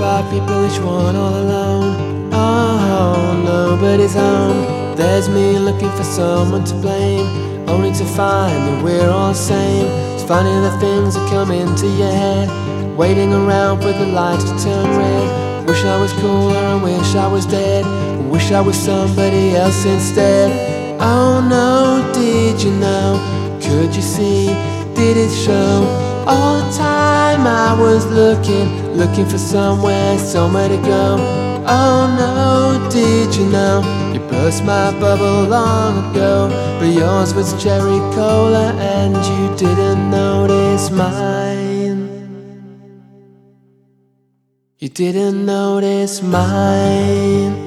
5 people, each one all alone. Oh, nobody's home. There's me looking for someone to blame, only to find that we're all the same. It's funny the things that come into your head, waiting around for the lights to turn red. Wish I was cooler and wish I was dead, wish I was somebody else instead. Oh no, did you know? Could you see? Did it show? All the time I was looking for somewhere to go. Oh no, did you know? You burst my bubble long ago, but yours was cherry cola and you didn't notice mine. You didn't notice mine.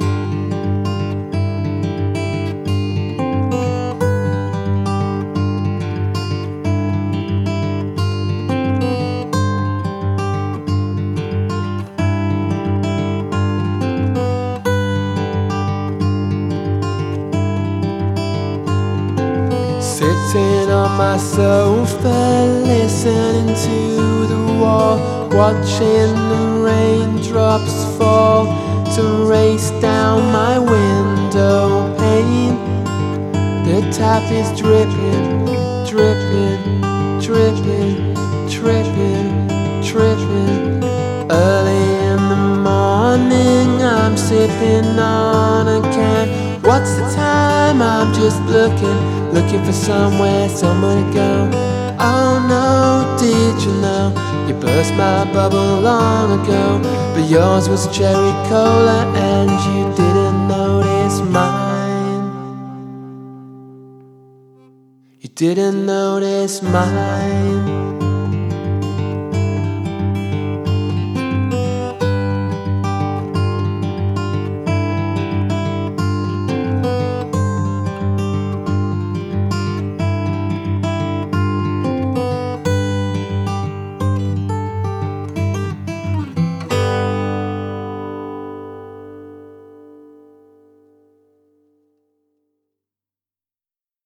Sitting on my sofa, listening to the wall, watching the raindrops fall to race down my window pane. The tap is dripping, dripping, dripping, dripping, dripping. Early in the morning, I'm sipping on a can. What's the time? I'm just looking for somewhere to go. Oh no, did you know? You burst my bubble long ago, but yours was cherry cola and you didn't notice mine. You didn't notice mine.